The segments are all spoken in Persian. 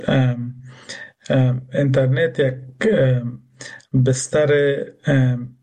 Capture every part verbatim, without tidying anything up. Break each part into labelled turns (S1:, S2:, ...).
S1: ام، ام، اینترنت یک ام، بستر ام،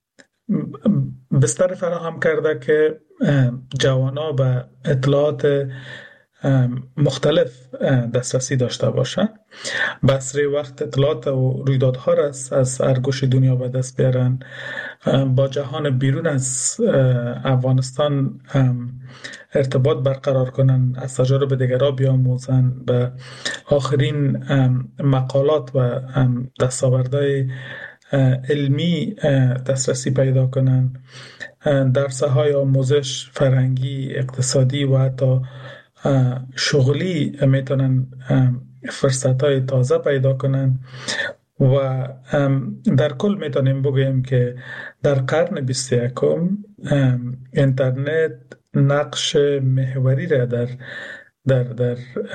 S1: بستر فراهم کرده که جوانا به اطلاعات مختلف دسترسی داشته باشند. بسری وقت اطلاعات و رویدادها را از هر گوش دنیا به دست بیارن، با جهان بیرون از افغانستان ارتباط برقرار کنن، از تجارب دیگران بیاموزن، به آخرین مقالات و دستاوردهای علمی دسترسی پیدا کنن، در ساحه‌های آموزش، فرهنگی، اقتصادی و حتی شغلی میتونن فرصت‌های تازه پیدا کنن و در کل میتونیم بگوییم که در قرن بیست و یکم اینترنت نقش محوری را در در در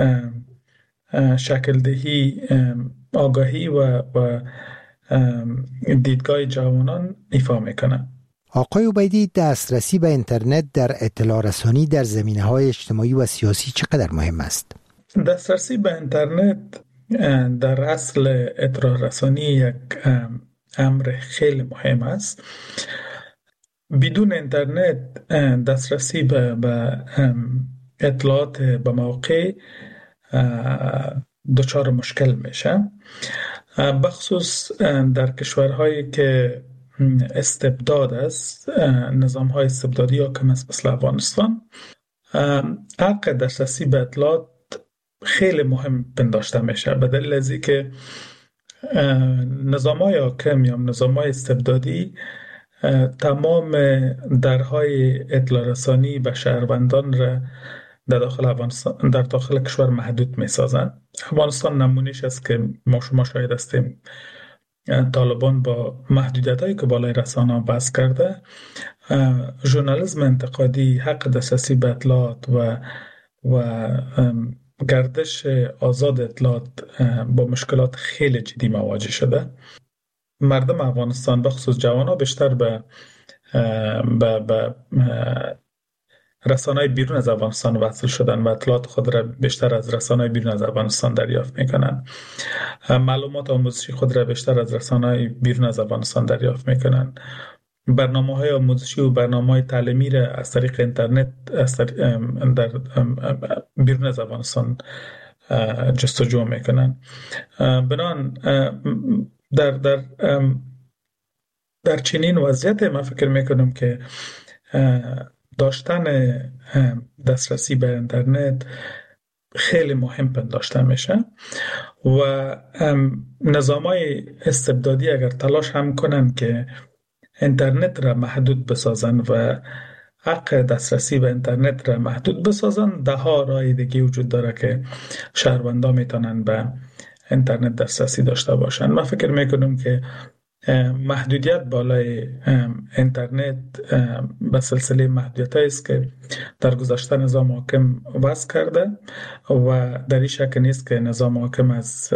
S1: شکل دهی آگاهی و و دیدگاه جوانان ایفا میکنه.
S2: آقای عبیدی، دسترسی به اینترنت در اطلاع رسانی در زمینه‌های اجتماعی و سیاسی چقدر مهم است؟
S1: دسترسی به اینترنت در اصل اطلاع رسانی یک امر خیلی مهم است. بدون اینترنت دسترسی به, به اطلاعات به موقع دچار مشکل میشه، بخصوص در کشورهایی که استبداد است، نظام های استبدادی حاکم است مثل افغانستان. حق دسترسی به اطلاعات خیلی مهم پنداشته میشه، به دلیل از اینکه نظام های حاکم یا نظام های استبدادی تمام درهای اطلاع رسانی به شهروندان را در داخل افغانستان در داخل کشور محدود میسازند. افغانستان نمونهش است که ما شما شاهد هستیم. طالبان با محدودیت‌هایی که بالای رسانه وضع کرده، ژورنالیسم انتقادی، حق دسترسی به اطلاعات و و گردش آزاد اطلاعات با مشکلات خیلی جدی مواجه شده. مردم افغانستان به خصوص جوانان بیشتر به به به رسانه‌های بیرون از افغانستان وصل شدن و اطلاعات خود را بیشتر از رسانه‌های بیرون از افغانستان دریافت میکنن. معلومات آموزشی خود را بیشتر از رسانه‌های بیرون از افغانستان دریافت میکنن. برنامه‌های آموزشی و برنامه‌های تعلیمی را از طریق اینترنت از طریق در بیرون از افغانستان جستجو میکنن. بنان در در در چنین وضعیت من فکر میکنم که داشتن دسترسی به اینترنت خیلی مهم پنداشته میشه و نظامای استبدادی اگر تلاش هم کنن که اینترنت را محدود بسازن و حق دسترسی به اینترنت را محدود بسازن، ده ها راه دیگه وجود داره که شهروندان میتونن به اینترنت دسترسی داشته باشن. من فکر میکنم که محدودیت بالای اینترنت به سلسله محدودیت است که در گذشته نظام حاکم وضع کرده و در این شک نیست که نظام حاکم از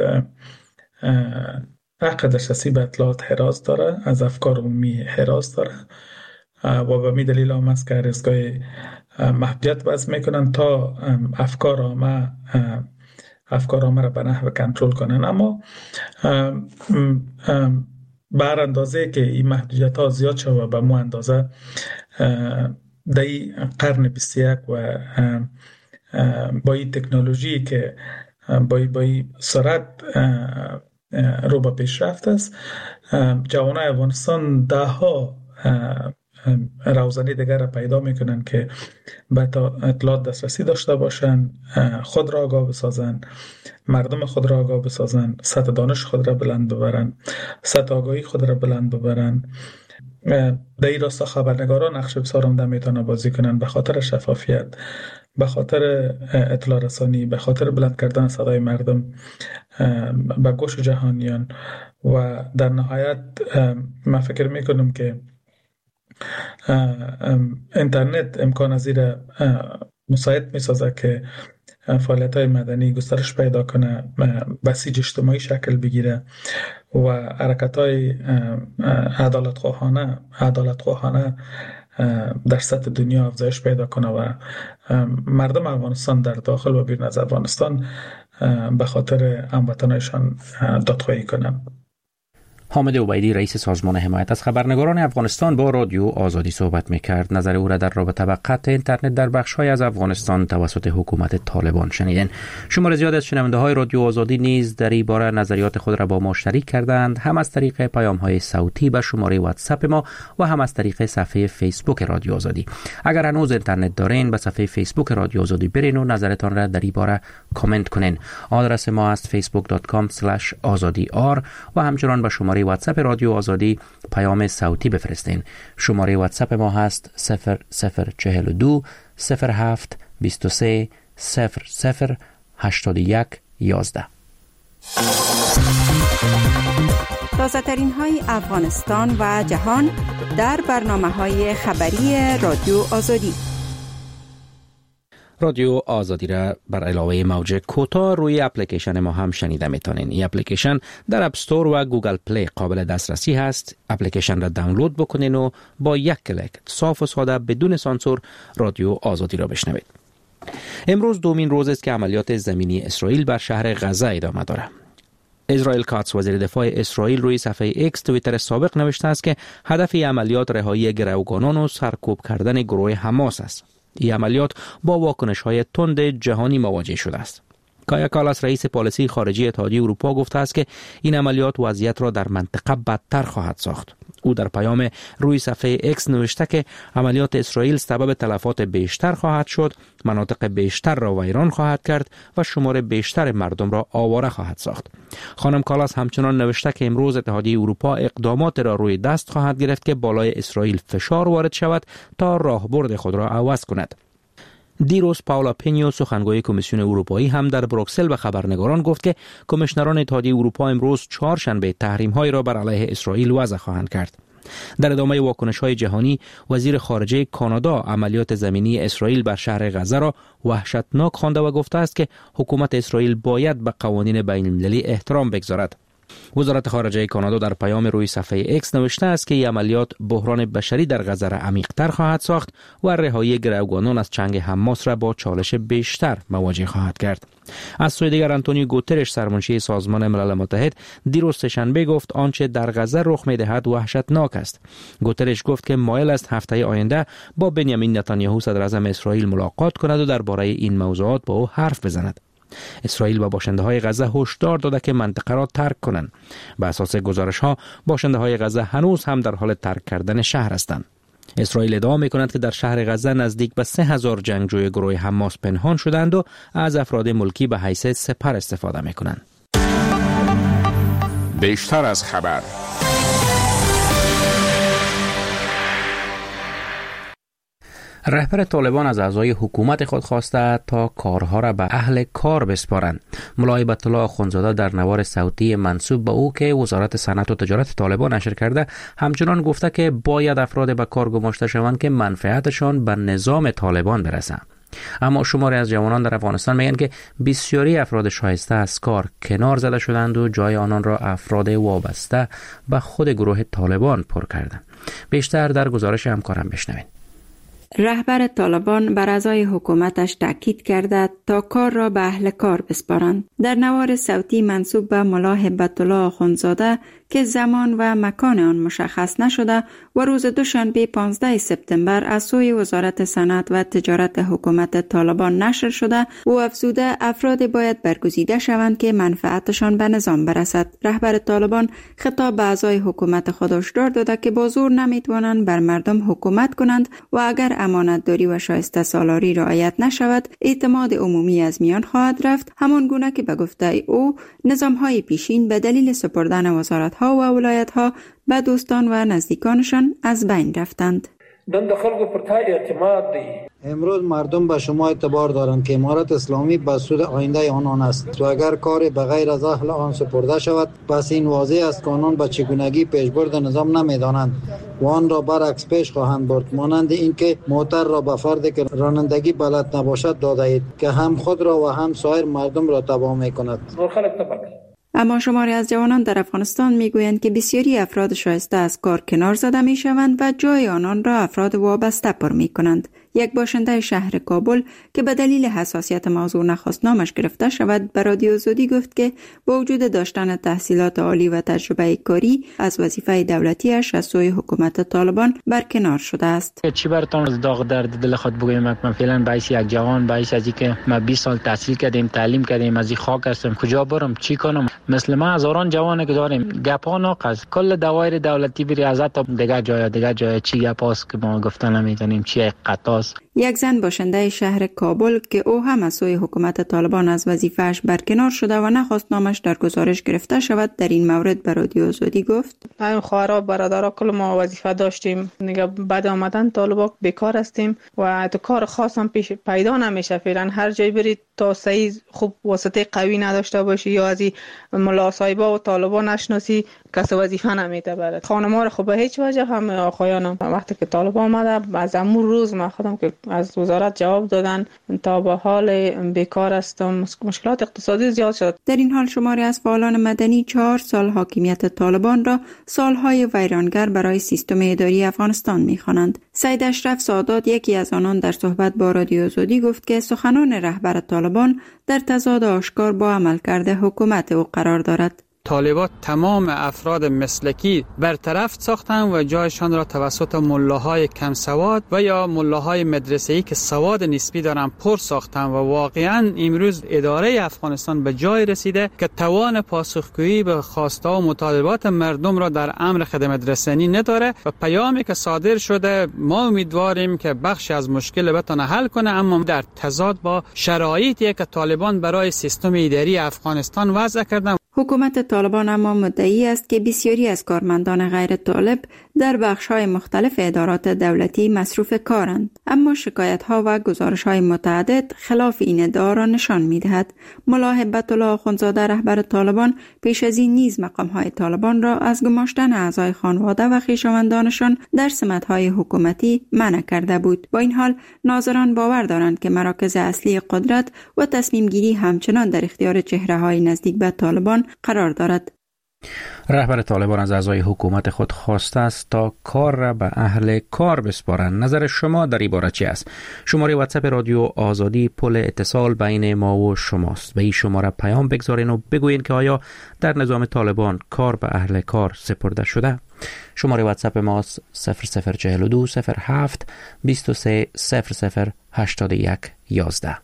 S1: حق دسترسی به اطلاعات حراس داره، از افکار عمومی حراس داره و به می دلیل هم است که هر از گاهی محدودیت وضع میکنن تا افکار عامه افکار عامه را به نحو کنترل کنن. اما ام ام بر اندازه که این محدودیت ها زیاد شد و به مو اندازه در این قرن بیست و یک و با این تکنولوژی که با این سرعت رو به پیشرفت است، جوانای افغانستان ده ها روزنه دیگر را پیدا میکنن که به اطلاعات دسترسی داشته باشن، خود را آگاه بسازن، مردم خود را آگاه بسازن، سطح دانش خود را بلند ببرن، سطح آگاهی خود را بلند ببرن. در این راستا خبرنگاران نقش بسیار عمده میتونن بازی کنن، به خاطر شفافیت، به خاطر اطلاع رسانی، به خاطر بلند کردن صدای مردم به گوش جهانیان. و در نهایت من فکر میکنم که اینترنت امکان از این مساعد میسازه که فعالیت‌های مدنی گسترش پیدا کنه، بسیج اجتماعی شکل بگیره و حرکت‌های عدالت خواهانه عدالت خواهانه در سطح دنیا افزایش پیدا کنه و مردم افغانستان در داخل و بیرون از افغانستان به خاطر هموطنانشان دادخواهی کنند.
S3: حامد عبیدی رئیس سازمان حمایت از خبرنگاران افغانستان با رادیو آزادی صحبت می‌کرد. نظر او را در رابطه با قطع اینترنت در بخش‌های از افغانستان توسط حکومت طالبان شنیدین. شمار زیاد از شنونده‌های رادیو آزادی نیز در این باره نظریات خود را با ما شریک کردند، هم از طریق پیام‌های صوتی به شماره واتساپ ما و هم از طریق صفحه فیسبوک رادیو آزادی. اگر هنوز اینترنت دارین، به صفحه فیسبوک رادیو آزادی برین و نظرتان را در این باره کامنت کنین. آدرس ما است facebook dot com slash azadi r و همچنان به شماره واتساپ رادیو آزادی پیام صوتی بفرستین. شماره واتساپ ما هست صفر صفر چهل و دو صفر هفت بیست و سه صفر صفر هشتاد و یک یازده.
S4: تازه ترین های افغانستان و جهان در برنامه های خبری رادیو آزادی.
S3: رادیو آزادی را بر علاوه موج کوتاه روی اپلیکیشن ما هم شنیده میتونین. این اپلیکیشن در اپ استور و گوگل پلی قابل دسترسی هست. اپلیکیشن را دانلود بکنین و با یک کلیک صاف و ساده بدون سانسور رادیو آزادی را بشنوید. امروز دومین روز است که عملیات زمینی اسرائیل بر شهر غزه ادامه دارد. اسرائیل کاتس وزیر دفاع اسرائیل روی صفحه ایکس توییتر سابق نوشته است که هدف عملیات رهایی گروگانان و سرکوب کردن گروه حماس است. این عملیات با واکنش‌های تند جهانی مواجه شده است. کایا کالاس رئیس پالیسی خارجی اتحادیه اروپا گفته است که این عملیات وضعیت را در منطقه بدتر خواهد ساخت. او در پیام روی صفحه ایکس نوشته که عملیات اسرائیل سبب تلفات بیشتر خواهد شد، مناطق بیشتر را ویران خواهد کرد و شمار بیشتر مردم را آواره خواهد ساخت. خانم کالاس همچنان نوشته که امروز اتحادیه اروپا اقدامات را روی دست خواهد گرفت که بالای اسرائیل فشار وارد شود تا راهبرد خود را عوض کند. دیروز پاولا پینیو سخنگوی کمیسیون اروپایی هم در بروکسل به خبرنگاران گفت که کمیشنران اتحادیه اروپا امروز چهارشنبه تحریم‌هایی را بر علیه اسرائیل وضع خواهند کرد. در ادامه واکنش‌های جهانی، وزیر خارجه کانادا عملیات زمینی اسرائیل بر شهر غزه را وحشتناک خوانده و گفته است که حکومت اسرائیل باید به قوانین بین‌المللی احترام بگذارد. وزارت خارجه کانادا در پیام روی صفحه ایکس نوشته است که این عملیات بحران بشری در غزه را عمیق‌تر خواهد ساخت و رهایی گروگانان از چنگ حماس را با چالش بیشتر مواجه خواهد کرد. از سوی دیگر آنتونیو گوترش سرمنشی سازمان ملل متحد دیروز سه‌شنبه گفت آنچه در غزه رخ می‌دهد وحشتناک است. گوترش گفت که مایل است هفته آینده با بنیامین نتانیاهو صدر اعظم اسرائیل ملاقات کند و درباره این موضوعات با او حرف بزند. اسرائیل و باشنده‌های غزه هشدار داده که منطقه را ترک کنند. به اساس گزارش‌ها باشنده‌های غزه هنوز هم در حال ترک کردن شهر هستند. اسرائیل ادعا می‌کند که در شهر غزه نزدیک به سه هزار جنگجوی گروه حماس پنهان شدند و از افراد ملکی به حیث سپر استفاده می‌کنند.
S5: بیشتر از خبر.
S3: رهبر طالبان از اعضای حکومت خود خواسته تا کارها را به اهل کار بسپارند. ملا هیبت الله آخوندزاده در نوار صوتی منسوب به او که وزارت صنعت و تجارت طالبان نشر کرده همچنان گفته که باید افراد به کار گماشته شوند که منفعتشان به نظام طالبان برسند. اما شماری از جوانان در افغانستان میگن که بسیاری افراد شایسته از کار کنار زده شدند و جای آنان را افراد وابسته به خود گروه طالبان پر کردند. بیشتر در گزارش همکارم بشنوید.
S4: رهبر طالبان بر اعضای حکومتش تاکید کرده تا کار را به اهل کار بسپارند. در نوار صوتی منسوب به ملا هیبت الله آخوندزاده که زمان و مکان آن مشخص نشده و روز دوشنبه پانزده سپتامبر از سوی وزارت صنعت و تجارت حکومت طالبان نشر شده و افزوده افراد باید برگزیده شوند که منفعتشان به نظام برسد. رهبر طالبان خطاب به اعضای حکومت خود هشدار داده که با زور نمیتوانند بر مردم حکومت کنند و اگر امانتداری و شایسته سالاری رعایت نشود اعتماد عمومی از میان خواهد رفت، همان گونه که به گفته او نظام‌های پیشین به دلیل سپردن وزارت‌ها و ولایت‌ها به دوستان و نزدیکانشان از بین رفتند.
S6: دند خلق پر تا اعتماد دی.
S7: امروز مردم به شما اعتبار دارند که امارت اسلامی به سود آینده آنان است و اگر کار به غیر از اهل آن سپرده شود پس این واضح است که آنان به چگونگی پیشبرد نظام نمیدانند و آن را برعکس پیش خواهند برد، مانند اینکه موتر را به فردی که رانندگی بلد نباشد داده اید که هم خود را و هم سایر مردم را تباه میکند.
S4: اما شماری از جوانان در افغانستان میگویند که بسیاری افراد شایسته از کار کنار زده میشوند و جای آنان را افراد وابسته پر میکنند. یک باشنده شهر کابل که به دلیل حساسیت موضوع نخواست نامش گرفته شود به رادیو آزادی گفت که با وجود داشتن تحصیلات عالی و تجربه کاری از وظیفه دولتیش از سوی حکومت طالبان برکنار شده است.
S5: چی براتون از داغ درد دل خود بگویم؟ من فعلا باعث یک جوان باعث از اینکه ما بیست سال تحصیل کردیم، تعلیم کردیم، از این خاک هستم، کجا برم چی کنم؟ مثل ما هزاران جوان که داریم، گپا ناقص کل دوایر دولتی بری ازت دیگه جای دیگه جای چی گپاست که ما گفتن نمیتونیم چی قطاست.
S4: یک زن باشنده شهر کابل که او هم از سوی حکومت طالبان از وظیفه‌اش برکنار شده و نخواست نامش در گزارش گرفته شود در این مورد به رادیو آزادی گفت:
S8: همین خواهرها برادرها کل ما وظیفه داشتیم، دیگه بعد آمدن طالبان بیکار هستیم و تو کار خاص هم پیش پیدا نمیشه. فعلا هر جای برید تا صحیح خوب واسطه قوی نداشته باشی یا از ملا صاحبا و طالبان نشناسی کس وظیفه نمیده برات. خانم‌ها رو خب به هیچ وجه هم آقایانم وقتی که طالبان آمده از امور روز ما خودم که از وزارت جواب دادن تا به حال بیکار هستم، مشکلات اقتصادی زیاد شد.
S4: در این حال شماری از فعالان مدنی چهار سال حاکمیت طالبان را سالهای ویرانگر برای سیستم اداری افغانستان می‌خوانند. سید اشرف سادات یکی از آنان در صحبت با رادیو آزادی گفت که سخنان رهبر طالبان در تضاد آشکار با عملکرد حکومت او قرار دارد.
S9: طالبان تمام افراد مسلکی برطرف ساختند و جایشان را توسط ملاهای کم سواد و یا ملاهای مدرسه‌ای که سواد نسبی دارند پر ساختند و واقعا امروز اداره افغانستان به جای رسیده که توان پاسخگویی به خواسته و مطالبات مردم را در امر خدمت رسانی نداره و پیامی که صادر شده ما امیدواریم که بخشی از مشکل بتونه حل کنه، اما در تضاد با شرایطی که طالبان برای سیستم اداری افغانستان وضع کردند.
S4: حکومت طالبان اما مدعی است که بسیاری از کارمندان غیر طالب در بخش‌های مختلف ادارات دولتی مصروف کارند، اما شکایت‌ها و گزارش‌های متعدد خلاف این ادعا را نشان می‌دهد. ملا هبت الله آخوندزاده رهبر طالبان پیش از این نیز مقام‌های طالبان را از گماشتن اعضای خانواده و خویشاوندانشان در سمت‌های حکومتی منع کرده بود. با این حال ناظران باور دارند که مراکز اصلی قدرت و تصمیم‌گیری همچنان در اختیار چهره‌های نزدیک به طالبان قرار دارد.
S3: رهبر طالبان از اعضای حکومت خود خواسته است تا کار را به اهل کار بسپارند. نظر شما در این باره چی است؟ شماره واتساپ رادیو آزادی پل اتصال بین ما و شماست. به این شماره پیام بگذارین و بگوین که آیا در نظام طالبان کار به اهل کار سپرده شده؟ شماره واتساپ ماست صفر صفر چهل و دو صفر هفت بیست و سه صفر صفر هشتاد و یک یازده.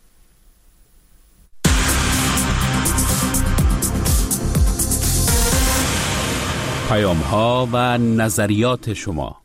S10: پیام ها و نظریات شما.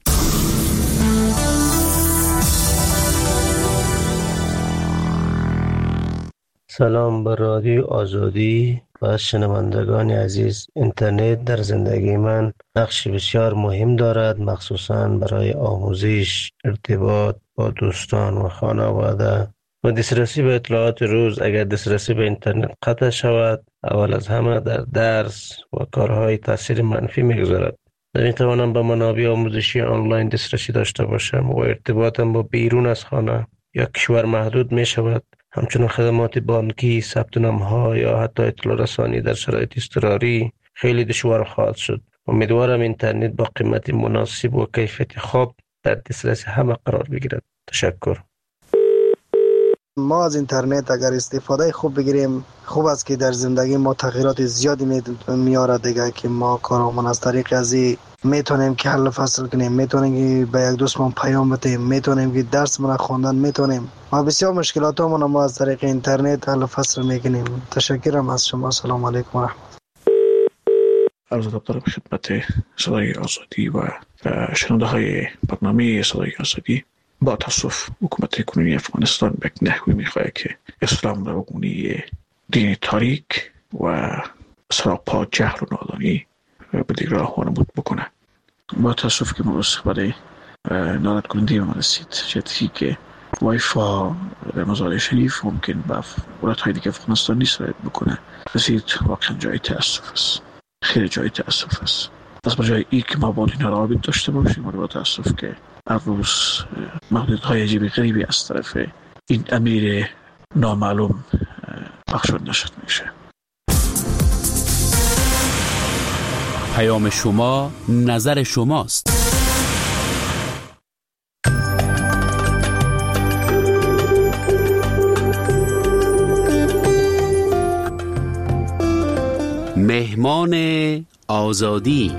S11: سلام بر رادیو آزادی و شنوندگان عزیز. اینترنت در زندگی من نقش بسیار مهم دارد، مخصوصاً برای آموزش، ارتباط با دوستان و خانواده و دسترسی به اطلاعات روز. اگر دسترسی به اینترنت قطع شود، اول از همه در درس و کارهای تاثیر منفی میگذارد. نمیتوانم به منابع آموزشی آنلاین دسترسی داشته باشم و ارتباطم با بیرون از خانه یا کشور محدود می شود. همچنین خدمات بانکی، ثبت نام‌ها یا حتی اطلاع رسانی در شرایط اضطراری خیلی دشوار خواهد شد. امیدوارم اینترنت با قیمت مناسب و کیفیت خوب در دسترس همه قرار بگیرد. تشکر.
S12: ما از اینترنت اگر استفاده خوب بگیریم خوب است که در زندگی ما تغییرات زیادی میاره دیگه، که ما کارامون از طریق ازی میتونیم که حل فصل کنیم، میتونیم که به یک دوستمون پیام بدیم، میتونیم که درس من خوندن میتونیم. ما بسیار مشکلاتمون ما از طریق اینترنت حل فصل میکنیم. تشکرم از شما. سلام علیکم و رحمت.
S13: عرض ادب دارم خدمت صدای آزادی و شنونده های برنامه صدای آزادی. با تاسف حکومت کنونی افغانستان به نحوی میخواهد که اسلام را بگونی دین تاریک و سراپا جهل و نادانی به دیگران وانمود بکنه. با تاسف که موضوع برای نارد کننده ما رسید جدی که وایفا در مزار شریف ممکن به ولایت های دیگه افغانستان نیست رعایت بکنه رسید. واقعا جای تاسف است، خیلی جای تاسف است. از بجای ای که ما با اینا رابط داشته باشیم، با تاسف که هر روز محدودهای عجیب غریبی از طرف این امیر نامعلوم پخشود نشد میشه.
S10: پیام شما، نظر شماست. مهمان آزادی.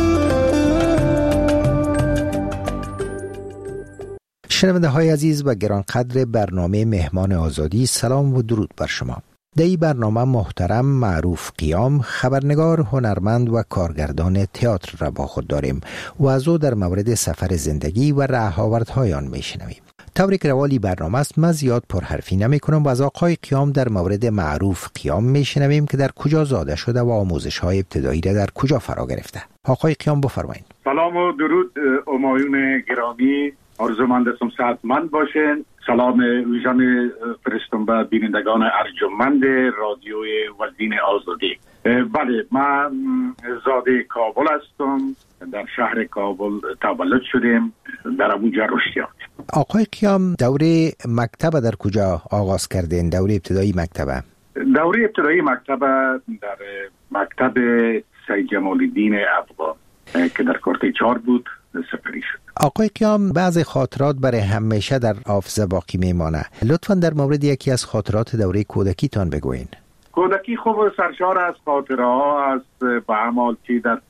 S2: شنونده های عزیز و گرانقدر برنامه مهمان آزادی، سلام و درود بر شما. در این برنامه محترم معروف قیام، خبرنگار، هنرمند و کارگردان تئاتر را با خود داریم و از او در مورد سفر زندگی و رهاوردهای آن میشنویم. طوری که روالی برنامه است، من زیاد پرحرفی نمی کنم و از آقای قیام در مورد معروف قیام میشنویم که در کجا زاده شده و آموزش های ابتدایی را در کجا فرا گرفته. آقای قیام بفرمایید.
S14: سلام و درود همایون گرامی، آرزومند هستم صحتمند باشین. سلام ویژن فرستم به بینندگان ارجمند رادیوی وزین آزادی. بله، من زاده کابل هستم، در شهر کابل تولد شدیم، در اونجا رشد یافتیم.
S2: آقای قیام، دوره مکتب در کجا آغاز کردین؟ دوره ابتدایی مکتب؟
S14: دوره ابتدایی مکتب در مکتب سید جمال الدین افغان که در کارت چهار بود سپری شد.
S2: آقای قیام، بعض خاطرات برای همیشه در حافظه باقی میمانه. لطفاً در مورد یکی از خاطرات دوره کودکی تان بگوین.
S14: کودکی خوب سرشار از خاطره ها است، به عمل چی در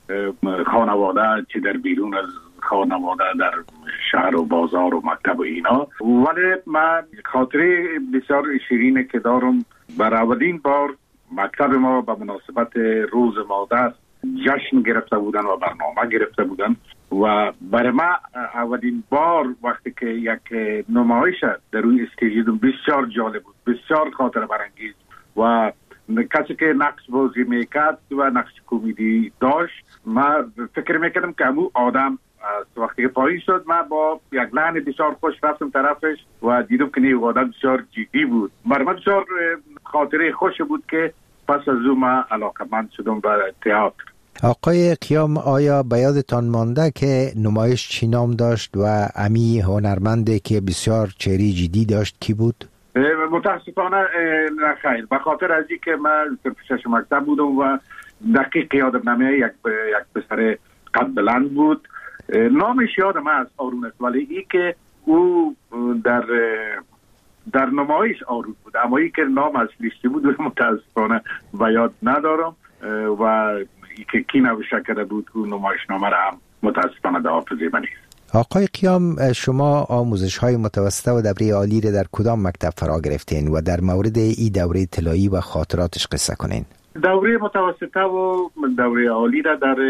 S14: خانواده چی در بیرون از خانواده، در شهر و بازار و مکتب و اینا. ولی من خاطره بسیار شیرینه که دارم. بر اولین بار مکتب ما به مناسبت روز مادر جشن گرفته بودن و برنامه گرفته بودن و برای ما اولین بار وقتی که یک نمایش در روی استیج دیدم بسیار جالب بود، بسیار خاطره برانگیز و کسی که نقش بازی میکرد و نقش کمدی داشت، ما فکر میکردم که همون آدم وقتی که پایین شد، من با یک لحن بسیار خوش رفتم طرفش و دیدم که این آدم بسیار جدی بود. برای من بسیار خاطره خوش بود که پس از اون من علاقمند شدم به تئاتر.
S2: آقای قیام، آیا به یادتان مانده که نمایش چی نام داشت و امی هنرمنده که بسیار چهره جدی داشت کی بود؟
S14: متاسفانه نه خیر، به خاطر از این که من شش مکتب بودم و دقیق یادم نمیاد. یک یک پسر قد بلند بود، نامش یادم است، آرون است، ولی ای که او در در نمایش آرون بود، اما ای که نام اصلیش بود متاسفانه به یاد ندارم و ای که کی نوشته کرده بود او نمایش نامه را هم متاسفانه در حافظه من نیست.
S2: آقای قیام، شما آموزش های متوسطه و دوره عالی را در کدام مکتب فرا گرفتین و در مورد این دوره طلایی و خاطراتش قصه کنین؟
S14: دوره متوسطه و دوره عالی را در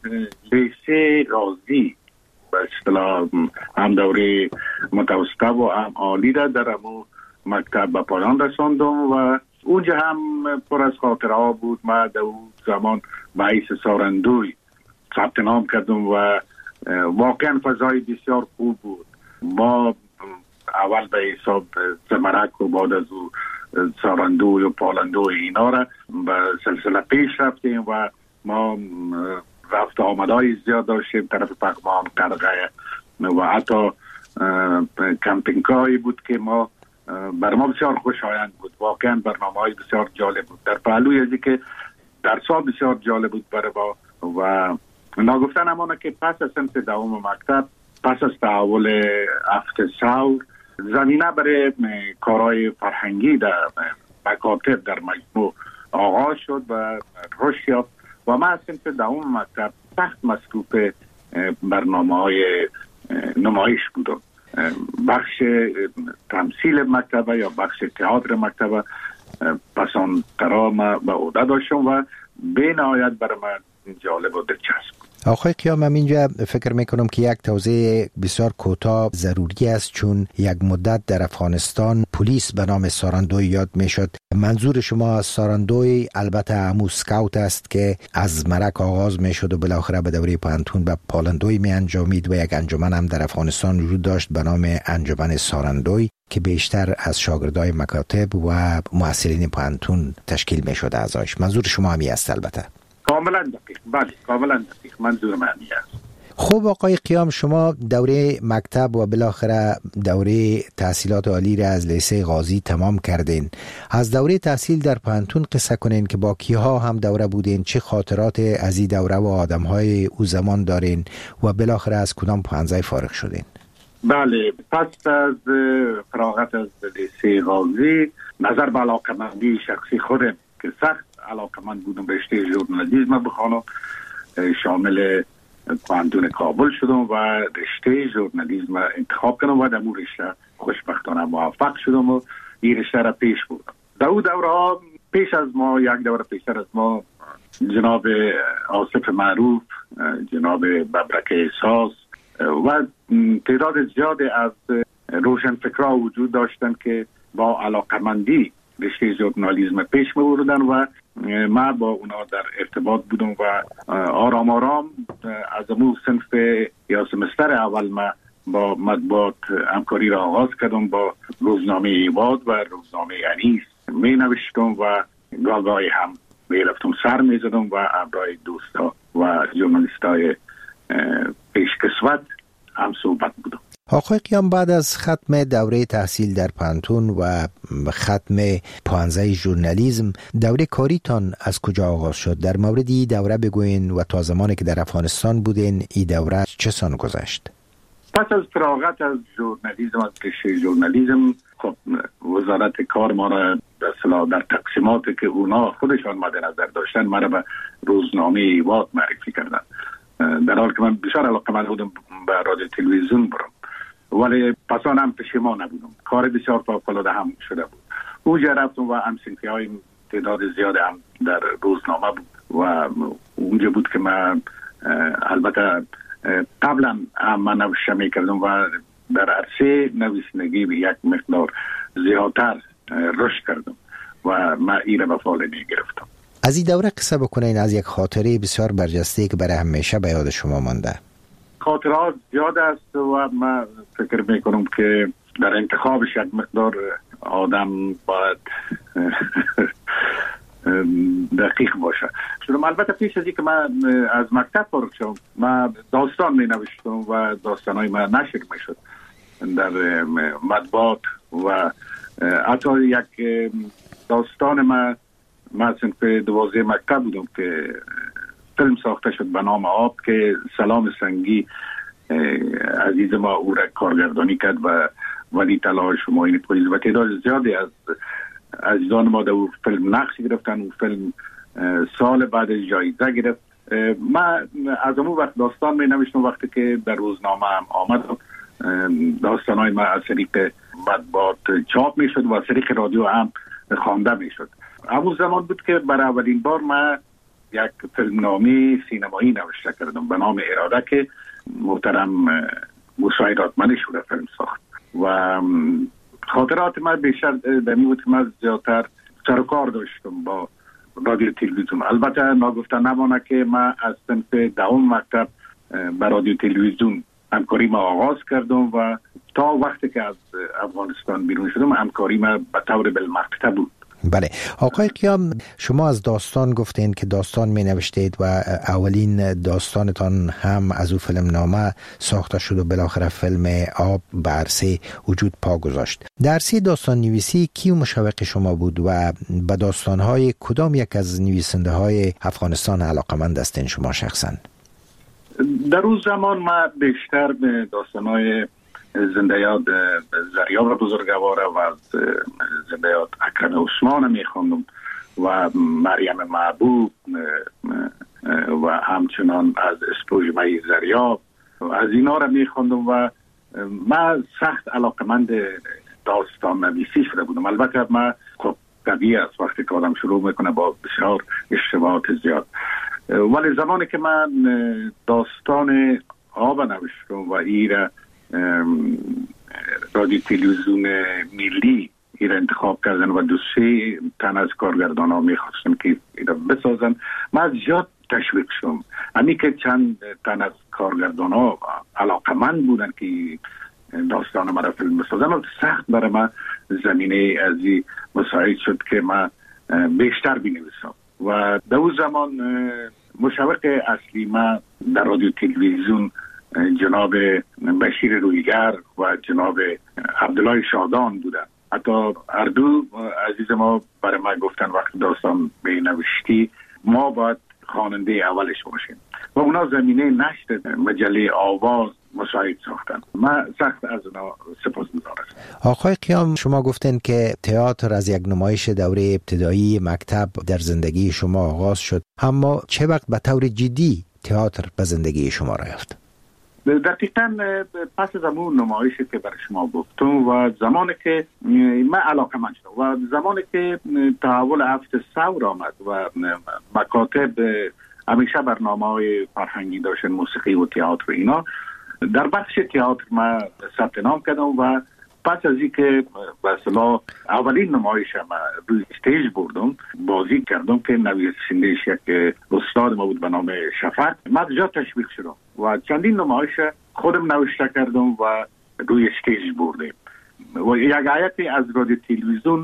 S14: لیسه غازی، به اصطلاح هم دوره متوسطه و هم عالی را در همون مکتب به پایان رساندم و اونجا هم پر از خاطره ها بود. ما در اون زمان به حیث سارندوی ثبت نام کردم و واقعا فضای بسیار خوب بود. ما اول به حساب زمرک و بعد از او سارندوی و پالندوی اینا را به سلسله پیش رفتیم و ما رفت آمدهای زیاد داشتیم طرف پقمان، قرقه و حتی کمپینگ هایی بود که ما بر ما بسیار خوشایند بود. واقعا برنامه های بسیار جالب بود. در پهلوی ازی که درس ها بسیار جالب بود برای ما و ناگفتن همانه که پس از سنت دوم مکتب، پس از تحول هفت سال، زمینه برای کارهای فرهنگی در مکاتب در مجموع آغاز شد و رشد یافت و من از سنت دوم مکتب سخت مصروف برنامه های نمایش بودم. بخش تمثیل مکتبه یا بخش تئاتر مکتبه پسان ترا ما به عهده داشتم و به نهایت برای من جالب و دلچسب.
S2: آقای قیام، من اینجا فکر میکنم که یک توضیح بسیار کوتاه ضروری است، چون یک مدت در افغانستان پلیس به نام سارندوی یاد میشد. منظور شما سارندوی البته همون سکاوت است که از مرک آغاز میشد و بالاخره به دوره پانتون به پالندوی می انجامید و یک انجمن هم در افغانستان وجود داشت به نام انجمن سارندوی که بیشتر از شاگردای مکاتب و محصلین پانتون تشکیل میشد اعضاش. منظور شما همی است البته؟
S14: کاملا دقیق، بله کاملا دقیق، منظور من است.
S2: خب آقای قیام، شما دوره مکتب و بالاخره دوره تحصیلات عالی را از لیسه غازی تمام کردین. از دوره تحصیل در پانتون قصه کنین که با کیها هم دوره بودین، چه خاطرات از این دوره و آدمهای او زمان دارین و بالاخره از کدام پانزه فارغ شدین؟
S14: بله، پس از فراغت از لیسه غازی نظر به علاقمندی شخصی خودم که سخت علاقمند بودم رشته ژورنالیسم بخوانم. شامل پانتون کابل شدم و رشته ژورنالیسم انتخاب کردم و در اون رشته خوشبختانه موفق شدم و این رشته را پیش بردم. در اون دوره ها پیش از ما، یک دوره پیشتر از ما، جناب آصف معروف، جناب ببرک احساس و تعداد زیادی از روشنفکرها وجود داشتند که با علاقمندی رشته ژورنالیسم پیش می‌بردن و ما با اونا در ارتباط بودم و آرام آرام از امو صنف یا سمستر اول ما با مطبوعات همکاری را آغاز کردم. با روزنامه ایواد و روزنامه انیس می نوشتم و گاهی هم می رفتم سر می زدم و همراه دوستا و ژورنالیستای پیشکسوت هم صحبت بودم.
S2: آقای قیام، بعد از ختم دوره تحصیل در پانتون و ختم پانزه ژورنالیسم، دوره کاریتان از کجا آغاز شد؟ در مورد این دوره بگوین و تا زمانی که در افغانستان بودین این دوره چه سان گذشت؟
S14: پس از فراغت از ژورنالیسم، از رشته ژورنالیسم، خب وزارت کار ما را در صلاح در تقسیماتی که اونا خودشان مد نظر داشتن ما را به روزنامه ایواد معرفی کردن، در حال که من بسیار علاقه‌مند بودم به رادیو تلویزیون برم، ولی پسان هم پشیمان نبودم. کار بسیار فوق‌العاده هم شده بود. اونجا رفتم و همسنفی‌های تعداد زیاد هم در روزنامه بود و اونجا بود که من البته قبلا هم من نوشته میکردم و در عرصه نویسندگی به یک مقدار زیادتر رشد کردم و من ایره به فعال میگرفتم.
S2: از این دوره قصه بکنین، از یک خاطره بسیار برجسته که برای همیشه به یاد شما مانده.
S14: خاطرات زیاد است و من فکر میکنم که در انتخابش یک مقدار آدم باید دقیق باشه. چون البته پیش از اینکه من از مکتب فارغ شدم من داستان می نوشتم و داستانای من نشر می شد در مطبوعات و حتی یک داستان من من صنف دوازده مکتب بودم که فیلم ساخته شد به نام آب که سلام سنگی عزیز ما او را کارگردانی کرد و ولی طلای شماین پولیس و تعداد زیادی از عزیزان ما در او فیلم نقش گرفتن. او فیلم سال بعد جایزه گرفت. من از اون وقت داستان می نوشتم، وقتی که در روزنامه هم آمد داستانای ما از طریق مطبوعات چاپ می شد و از طریق رادیو هم خوانده می شد. همون زمان بود که برای اولین بار من یک فیلمنامه سینمایی نوشته کردم به نام اراده که محترم موسی راتمنی شده فیلم ساخت و خاطرات من بیشتر در می بود که من زیادتر سر و کار داشتم با رادیو تلویزیون. البته ناگفته نمانه که من از صنف دوم مکتب با رادیو تلویزیون همکاری ما آغاز کردم و تا وقتی که از افغانستان بیرون شدم همکاری ما به طور بالمقطع بود.
S2: بله آقای قیام، شما از داستان گفتین که داستان می نوشتید و اولین داستانتان هم از او فیلم نامه ساخته شد و بالاخره فیلم آب به عرصه وجود پا گذاشت. در عرصه داستان نویسی کی مشوق شما بود و به داستانهای کدام یک از نویسنده های افغانستان علاقمند هستین شما شخصا؟
S14: در اون زمان من بیشتر به داستانهای زنده یاد زریاب بزرگوار و از زنده یاد اکرم عثمان میخوندم و مریم محبوب و همچنان از اسپوژمه زریاب از اینا را میخوندم و من سخت علاقمند داستان نویسی شده بودم. البته من خب طبیعی است وقتی که آدم شروع میکنه با بسیار اشتباهات زیاد، ولی زمانی که من داستان آب نوشتم و ایره رادیو تلویزیون ملی ایره انتخاب کردن و دو سه تن از کارگردان ها میخواستن که ایره بسازن، من زیاد تشویق شدم. همی که چند تن از کارگردان ها علاقمند بودن که داستان مرا فیلم بسازن و سخت برای من زمینه از این مساعد شد که من بیشتر بینویسم و در اون زمان مشوق اصلی من در رادیو تلویزیون جناب بشیر رویگر و جناب عبدالله شادان بودن. حتی هر دو عزیز ما برای ما گفتن وقت داستان بینوشتی ما باید خواننده اولش باشیم و اونا زمینه نشر مجله آواز مساعد ساختن. من سخت از اونا سپاسگزار هستم.
S2: آقای قیام، شما گفتین که تئاتر از یک نمایش دوره ابتدایی مکتب در زندگی شما آغاز شد، اما چه وقت به طور جدی تئاتر به زندگی شما رفت؟
S14: دقیقاً پس از اون نمایشی که برای شما گفتم و زمانی که من علاقه‌مند شدم و زمانی که تحول هفت ثور آمد و مکاتب همیشه برنامه‌های فرهنگی داشتن، موسیقی و تئاتر اینا، در بخش تئاتر من ثبت نام کردم و پس از اینکه به اصطلاح اولین نمایش ما روی استیج بردم، بازی کردم که نویسنده‌اش یک استاد ما بود به نام شفق، من جا تشویق شدم و چندین نمایش خودم نوشته کردم و روی استیج بردم و یک هیئتی از رادیو تلویزیون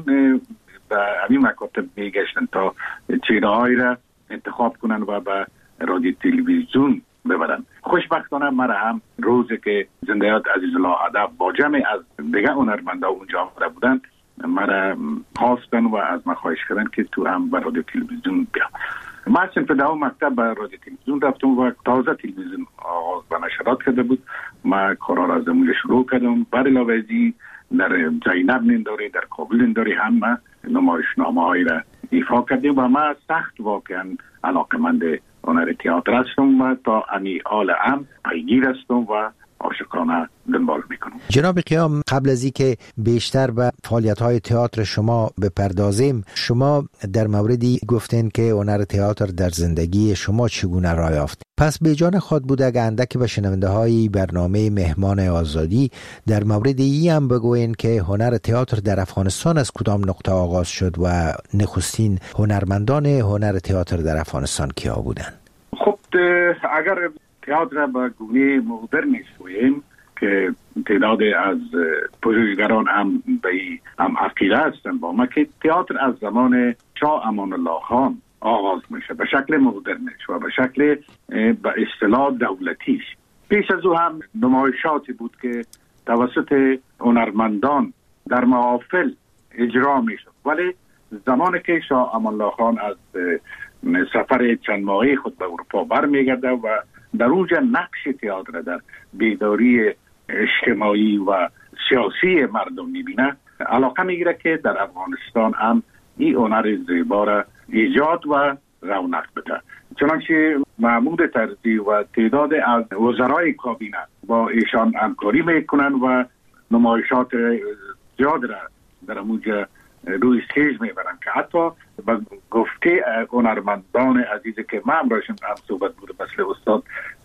S14: به همین مکاتب میگشتن تا چهره‌هایی را انتخاب کنن و به رادیو تلویزیون ببرن. خوشبختانه مرا هم روزی که زنده‌یاد عزیزالله ادب با جمع از دیگه هنرمندا اونجا آمده بودن، مرا خواستن و از من خواهش کردن که تو هم به رادیو تلویزیون بیا. من صنف دوم مکتب به رادیو تلویزیون رفتم و تازه تلویزیون آغاز به نشرات کرده بود. من کارا را از اونجا شروع کردم. بر علاوه ازی در زینب نینداری، در کابل نینداری هم من نمایشنامه‌هایی را ایفا کردیم و من سخت واقعا علاقه‌مند هنر تئاتر هستم و تا امی آل هم پیگیر هستم و عاشقانه دنبال میکنم.
S2: جناب قیام، قبل از اینکه بیشتر به فعالیت‌های تئاتر شما بپردازیم، شما در موردی گفتین که هنر تئاتر در زندگی شما چگونه راه یافت. پس به جان خود بود اگه اندکی به شنونده‌های برنامه مهمان آزادی در مورد این هم بگوین که هنر تئاتر در افغانستان از کدام نقطه آغاز شد و نخستین هنرمندان هنر تئاتر در افغانستان کیا بودند؟
S14: خب اگر تئاتر با گونه مدرن شویم که تعداد از پژوهشگران هم به هم عقیده هستند با ما که تئاتر از زمان شاه امان الله خان آغاز میشه به شکل مدرنش و به شکل به اصطلاح دولتیش. پیش از او هم نمایشاتی بود که توسط هنرمندان در محافل اجرا میشد، ولی زمانی که شاه امان الله خان از سفر چند ماهه خود به اروپا برمیگرده و در اونجا نقش تئاتر در بیداری اجتماعی و سیاسی مردم میبینه، علاقه میگیره که در افغانستان هم این هنر زیبا را ایجاد و رونق بده. چنانچه محمود طرزی و تعداد از وزرای کابینه با ایشان همکاری میکنن و نمایشات زیاد را در اونجا روی استیج میبرن که حتی با گفته هنرمندان عزیزی که من امراشم هم صحبت بود، مثل استاد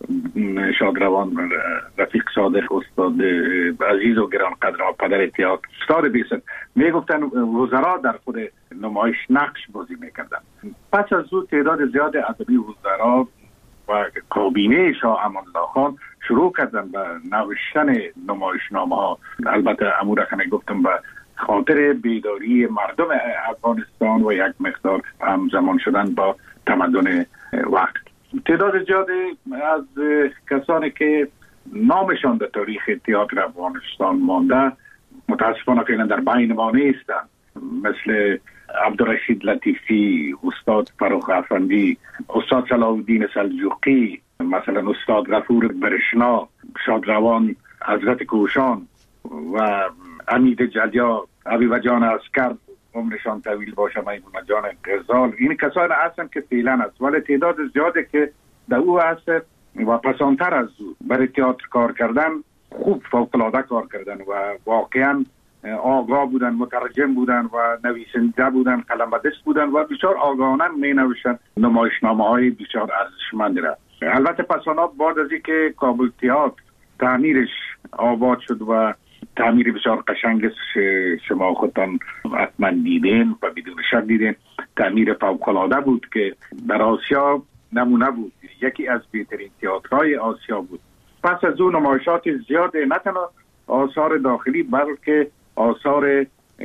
S14: شادروان رفیق صادق، استاد عزیز و گرانقدر پدر تئاتر استاد بیسن، میگفتن وزرا در خود نمایش نقش بازی میکردن. پس از او تعداد زیاد ادبی وزرا و کابینه شاه امان الله خان شروع کردن به نوشتن نمایشنامه ها. البته امور که میگفتم به خاطر بیداری مردم افغانستان و یک مقدار همزمان شدن با تمدن وقت. تعداد زیادی از کسانی که نامشان در تاریخ تئاتر افغانستان مانده متاسفانه فعلا در بین ما نیستند، مثل عبدالرشید لطیفی، استاد فروخ افندی، استاد صلاح الدین سلجوقی، مثلا استاد غفور برشنا، شادروان حضرت کوشان و امید جلیا، حبیب جان عسکر، عمرشان طویل باشه، میمون جان غزال. این کسان هستن که فعلا است، ولی تعداد زیاده که در او هست و پسانتر از او برای تئاتر کار کردن، خوب فوق‌العاده کار کردن و واقعا آگاه بودن، مترجم بودن و نویسنده بودن، قلم‌دست بودن و بسیار آگاهانه می نوشتن نمایشنامه های بسیار ارزشمند را. البته پسانا بعد از اینکه کابل تئاتر تعمیرش آباد شد و تعمیر بسیار قشنگ شما خودتان حتما دیدین و بدون شک دیدین، تعمیر فوق‌العاده بود که در آسیا نمونه بود، یکی از بهترین تئاترهای آسیا بود. پس از اون نمایشات زیاد نه تنها آثار داخلی بلکه آثار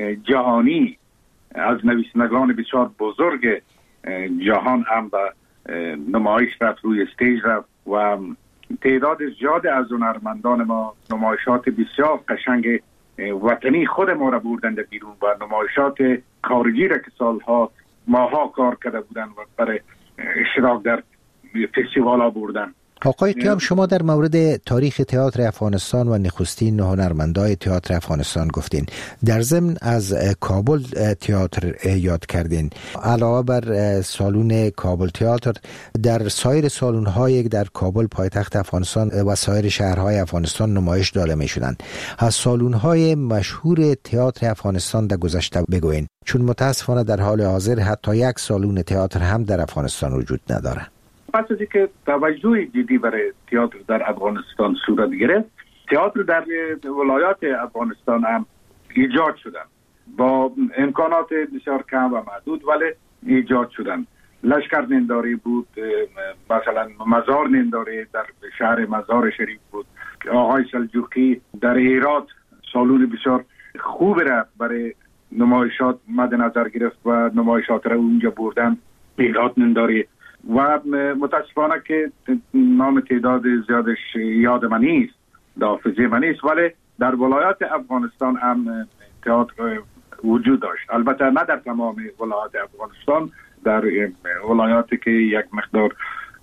S14: جهانی از نویسندگان بسیار بزرگ جهان هم به نمایش رفت، روی استیج رفت و تعداد زیاد از هنرمندان ما نمایشات بسیار قشنگ وطنی خود ما را بردند بیرون و نمایشات خارجی را که سالها ماها کار کرده بودند و برای اشتراک در فستیوال ها بردن.
S2: آقای قیام، شما در مورد تاریخ تئاتر افغانستان و نخستین هنرمندای تئاتر افغانستان گفتین. در ضمن از کابل تئاتر یاد کردین. علاوه بر سالن کابل تئاتر، در سایر سالن‌های در کابل پایتخت افغانستان و سایر شهرهای افغانستان نمایش داده می‌شدند. از سالن‌های مشهور تئاتر افغانستان در گذشته بگوین، چون متاسفانه در حال حاضر حتی یک سالن تئاتر هم در افغانستان وجود نداره.
S14: پس از اینکه توجه جدی برای تئاتر در افغانستان صورت گرفت، تئاتر در ولایات افغانستان هم ایجاد شدن با امکانات بسیار کم و محدود، ولی ایجاد شدن. لشکر ننداری بود، مثلا مزار ننداری در شهر مزار شریف بود. آقای سلجوقی در هرات سالون بسیار خوب را برای نمایشات مد نظر گرفت و نمایشات را اونجا بردن. هرات ننداری و متاسفانه که نام تعداد زیادش یاد من نیست، حافظه من نیست، ولی در ولایات افغانستان هم تئاتر وجود داشت. البته نه در تمام ولایات افغانستان، در ولایاتی که یک مقدار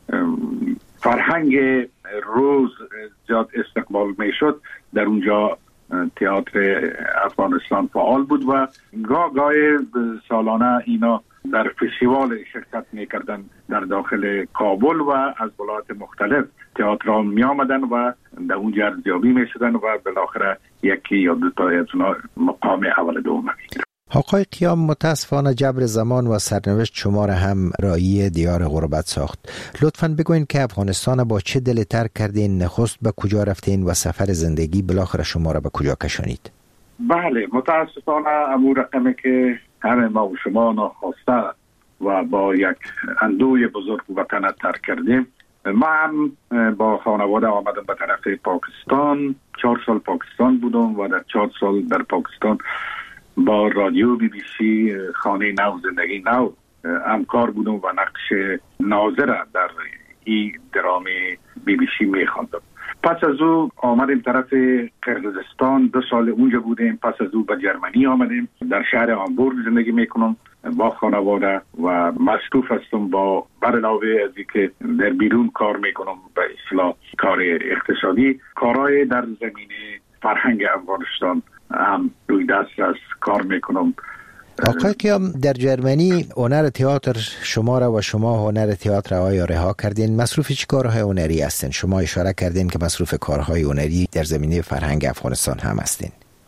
S14: فرهنگ روز زیاد استقبال می شد، در اونجا تئاتر افغانستان فعال بود و گاه گاه سالانه اینا در فستیوال شرکت میکردن در داخل کابل و از ولایات مختلف تئاترها می آمدن و در اونجا ارزیابی می شدن و بالاخره یکی یا دو تا از اونها مقام اول دوم میگیرن.
S2: آقای قیام، متاسفانه جبر زمان و سرنوشت شما را هم رایی دیار غربت ساخت. لطفاً بگوین که افغانستان با چه دلی ترک کردین، نخست به کجا رفتین و سفر زندگی بالاخره شما را به کجا کشانید؟
S14: بله، متاسفانه امور رقمی که همه ما و شما ناخواسته و با یک اندوی بزرگ وطن ترک کردیم. ما هم با خانواده آمدم به طرف پاکستان. چهار سال پاکستان بودم و در چهار سال در پاکستان با رادیو بی بی سی خانه نو زندگی نو همکار بودم و نقش ناظر در این درامی بی بی سی می خواندم. پس از او آمدیم طرف قرقیزستان، دو سال اونجا بودیم. پس از او به جرمنی آمدیم. در شهر هامبورگ زندگی میکنم با خانواده و مصروف هستم با بر علاوه از اینکه در بیرون کار میکنم به اصلاح کار اقتصادی، کارهای در زمینه فرهنگ افغانستان هم روی دست است کار میکنم.
S2: آقای قیام، در جرمنی هنر تئاتر شما را و شما هنر تئاتر آیا رها کردین؟ مصروف چه کارهای هنری هستین؟ شما اشاره کردین که مصروف کارهای هنری در زمینه فرهنگ افغانستان هم هستین.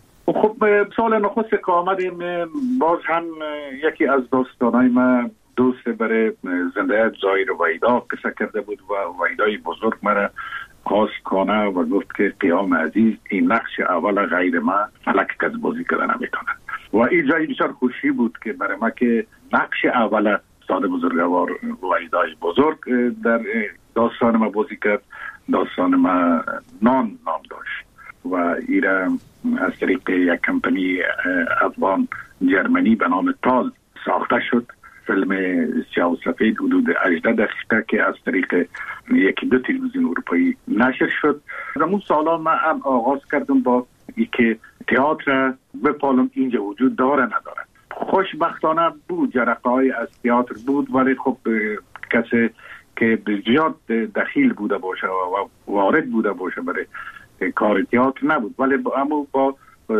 S14: خب سال نخست که آمدیم باز هم یکی از دوستانای من دوست برای زنده زایر وحیدا قصه کرده بود و وحیدای بزرگ مرا خواست کنه و گفت که قیام عزیز این نقش اول غیر ما فلک کس بازی کردن نمیتونه و این جایی بسیار خوشی بود که برای ما که نقش اول استاد بزرگوار وحیدای بزرگ در داستان ما بازی کرد. داستان ما نان نام داشت و ایره از طریق یک کمپانی افغان جرمنی به نام تال ساخته شد. فیلم سیاه و سفید حدود هجده دقیقه که از طریق یکی دو تلویزیون اروپایی نشر شد. از اون سالا من هم آغاز کردم با ای که تئاتر بپالم اینجا وجود داره نداره. خوشبختانه بود، جرقه های از تئاتر بود، ولی خب کسی که زیاد دخیل بوده باشه و وارد بوده باشه برای کار تئاتر نبود، ولی اما با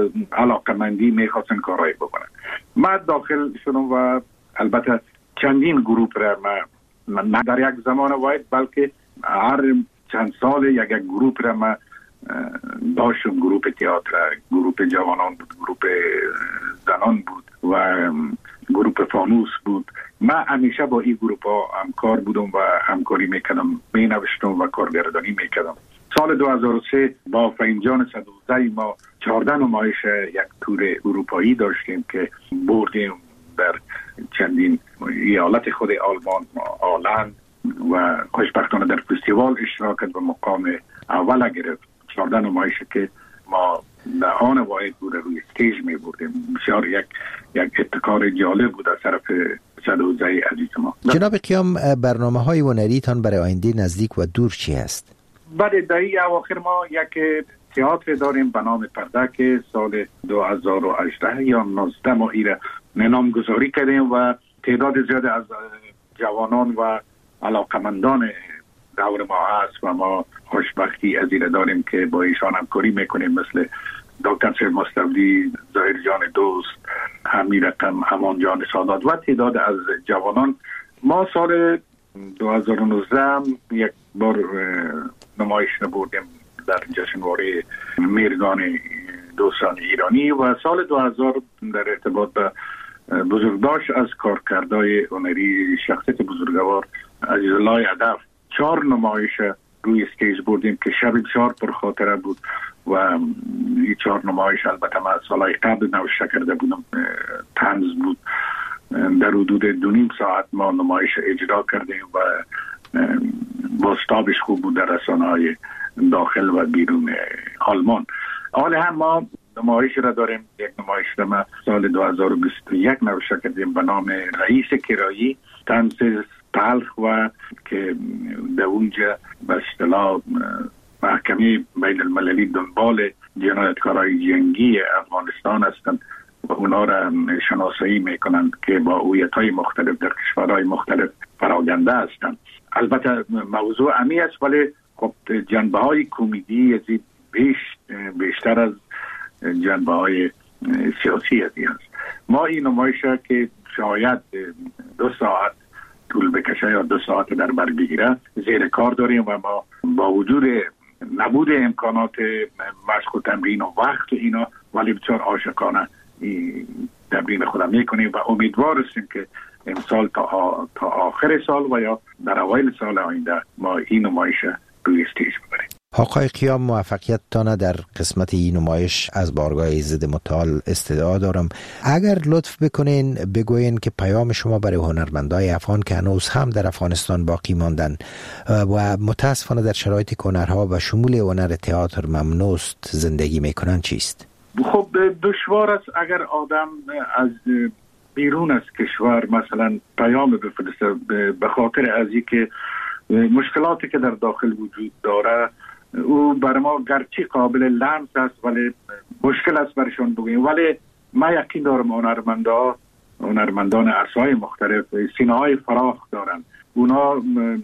S14: علاقمندی میخواستن کارهای بکنن. من داخل شدم و البته چندین گروپ را من نه در یک زمان واحد بلکه هر چند سال یک یک گروپ را من داشتم. گروپ تئاتر، گروپ جوانان بود، گروپ زنان بود و گروپ فانوس بود. من همیشه با این گروپ ها همکار بودم و همکاری میکردم، می نوشتم و کارگردانی میکردم. سال دو هزار و سه با فینجان صدوزده ما چهارده نمایش یک تور اروپایی داشتیم که بردیم در چندین ایالت خود آلمان، آلند و خوشبختانه در فستیوال اشتراکت و مقام اول گرفت. چهارده نمایش که ما در آن واحد بود روی استیج می بردیم. بسیار یک یک ابتکار جالب بود از طرف صدوزده عزیز ما.
S2: جناب قیام، برنامه های هنریتان برای آینده نزدیک و دور چی است؟
S14: بعد دهی اواخر ما یک تئاتر داریم به نام پرده که سال دو هزار و هجده یا نوزده ما ایره نامگذاری کردیم و تعداد زیاد از جوانان و علاقمندان دور ما هست و ما خوشبختی از این داریم که با ایشان همکاری میکنیم، مثل دکتر سید مستولی، ظاهر جان دوست، امیر رقم، امان جان سادات و تعداد از جوانان. ما سال دو هزار و نوزده یک بار نمایش نبردیم در جشنواره میرگان دوستان ایرانی و سال دو هزار در ارتباط به بزرگداشت از کارکردهای هنری شخصیت بزرگوار عزیزالله هدف چهار نمایش روی استیج بردیم که شب بسیار پرخاطره بود و این چهار نمایش البته ما سالهای قبل نوشته کرده بودم، طنز بود. در حدود دو نیم ساعت ما نمایش اجرا کردیم و بازتابش خوب بود در رسانه‌های داخل و بیرون آلمان. حال هم ما نمایش را داریم، یک نمایش را ما سال دو هزار و بیست و یک نوشته کردیم به نام رئیس کرایی، طنز تلخ و که در اونجا به اصطلاح محکمه بین المللی دنبال جنایتکارای جنگی افغانستان هستند و اونا را شناسایی میکنند که با هویت‌های مختلف در کشورهای مختلف پراگنده هستند. البته موضوع امی است ولی خب جنبه های کمدی از بیش بیشتر از جنبه های سیاسی هست. ما این نمایش که شاید دو ساعت طول بکشه یا دو ساعت در بر بگیره زیر کار داریم و ما با وجود نبود امکانات مشق و تمرین و وقت اینا ولی بسیار عاشقانه تمرین خودم میکنیم و امیدوار هستیم که امسال تا, تا آخر سال و یا در اوایل سال آینده ما این نمایش روی استیج ببریم.
S2: آقای قیام، موفقیت تانه در قسمت این نمایش از بارگاه ضد متعال استدعا دارم. اگر لطف بکنین بگوین که پیام شما برای هنرمندای افغان که هنوز هم در افغانستان باقی ماندن و متاسفانه در شرایط که هنرها و شمول هنر تئاتر ممنوست زندگی میکنن چیست؟
S14: خب دشوار است اگر آدم از بیرون از کشور مثلا پیام بفرسته به خاطر از اینکه مشکلاتی که در داخل وجود داره، او برای ما گرچه قابل لمس است ولی مشکل است برشان بگوییم. ولی ما یقین دارم هنرمندا هنرمندان عرصه‌های مختلف سینه‌های فراخ دارن، اونا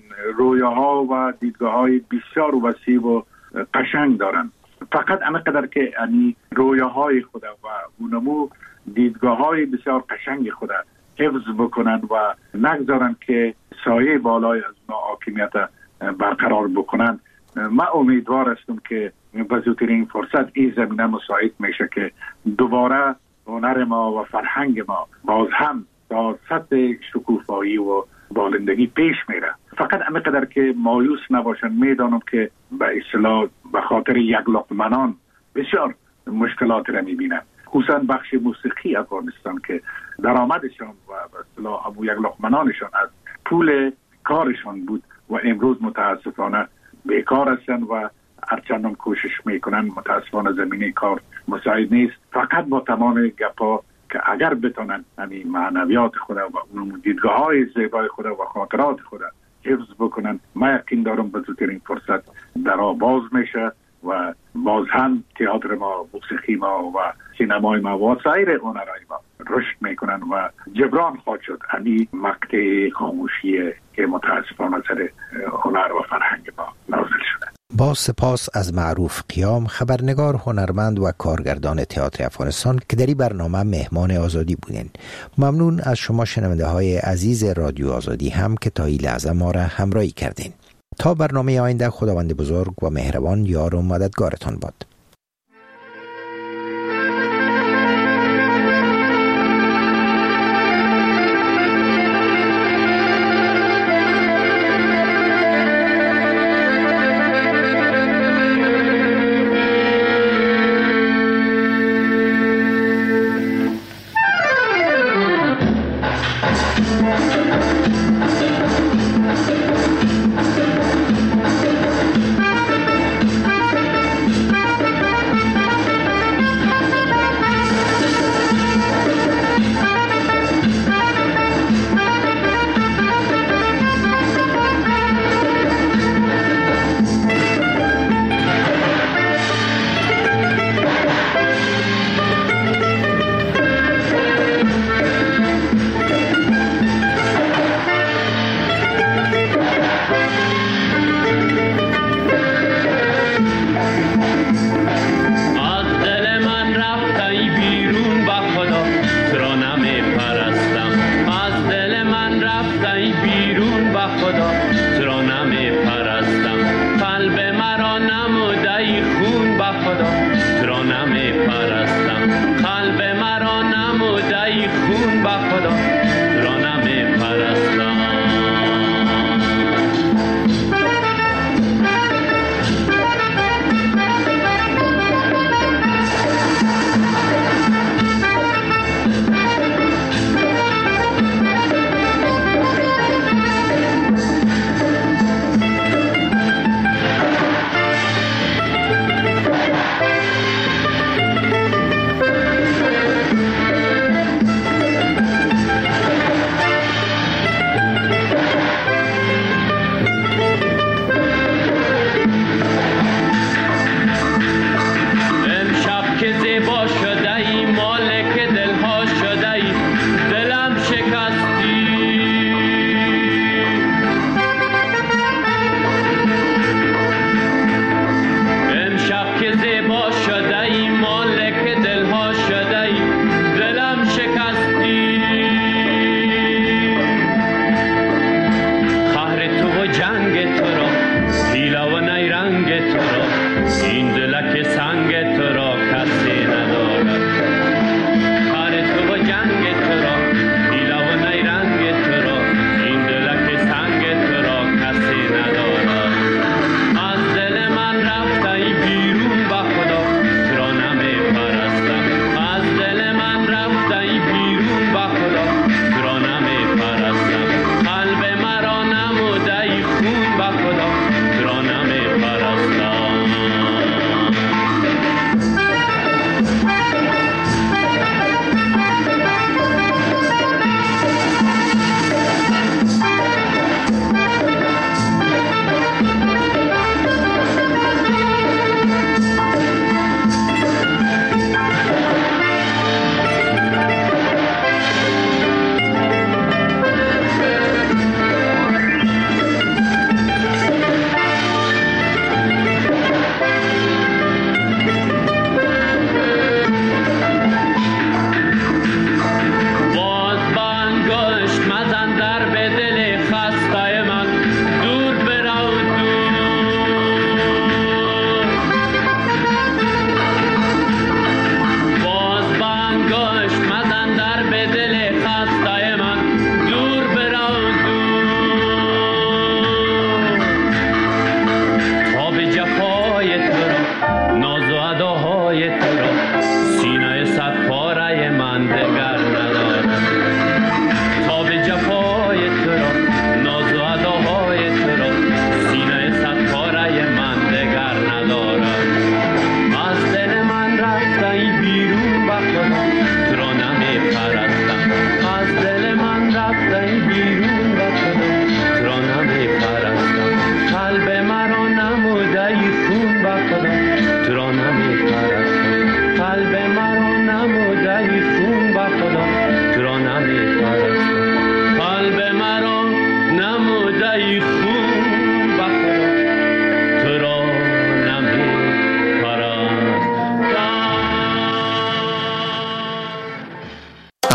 S14: رویاها و دیدگاه‌های بسیار وسیع و قشنگ دارن. فقط همینقدر که یعنی رویاهای خود و اونمو دیدگاه‌های بسیار قشنگ خود حفظ بکنن و نگذارن که سایه بالای از اونا حاکمیت برقرار بکنن. من امیدوار هستم که به زودترین فرصت این زمینه مساعد میشه که دوباره هنر ما و فرهنگ ما باز هم تا سطح شکوفایی و بالندگی پیش میره. فقط همینقدر که مایوس نباشن. میدانم که به اصطلاح به خاطر یک لقمنان بسیار مشکلات را میبینن، خصوصا بخش موسیقی افغانستان که درآمدشان و به اصطلاح ابو یک لقمنانشان از پول کارشان بود و امروز متاسفانه بیکار هستند و هرچندان کوشش میکنن متاسفانه زمینه کار مساعد نیست. فقط با تمام گپا که اگر بتونن همین معنویات خود و اون دیدگاه‌های زیبای خود و خاطرات خود حفظ بکنن، من یقین دارم به زودترین فرصت درا باز میشه و باز هم تئاتر ما، موسیقی ما و سینمای ما و سایر هنرهای ما رشد میکنن و جبران خواهد شد همین مقطع خاموشی که متاسفانه سر هنر و فرهنگ ما نازل شده.
S2: با سپاس از معروف قیام، خبرنگار، هنرمند و کارگردان تئاتر افغانستان که در این برنامه مهمان آزادی بودین. ممنون از شما شنونده های عزیز رادیو آزادی هم که تا این لحظه ما را همراهی کردین. تا برنامه آینده، خداوند بزرگ و مهربان یار و مددگارتان باد.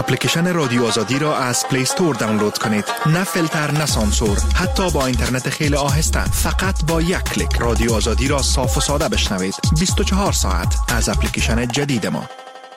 S15: اپلیکیشن رادیو آزادی را از پلی استور دانلود کنید. نه فیلتر نه سانسور، حتی با اینترنت خیلی آهسته. فقط با یک کلیک رادیو آزادی را صاف و ساده بشنوید. بیست و چهار ساعت از اپلیکیشن جدید ما.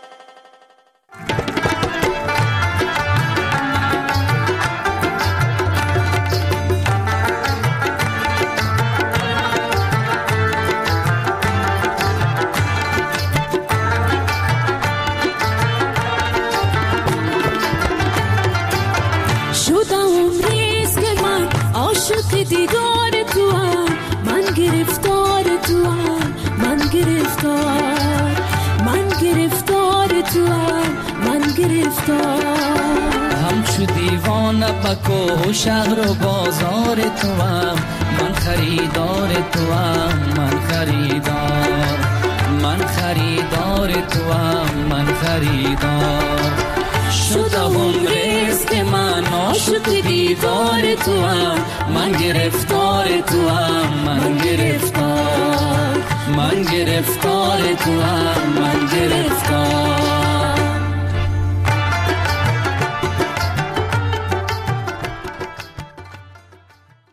S16: همچو دیوانه بکو شهر و بازار تو هم، من خریدار تو هم، من خریدار، من خریدار تو هم، من خریدار. شدم رزق من عاشق دیدار تو هم، من گرفتار تو هم، من گرفتار، من گرفتار تو هم، من گرفتار.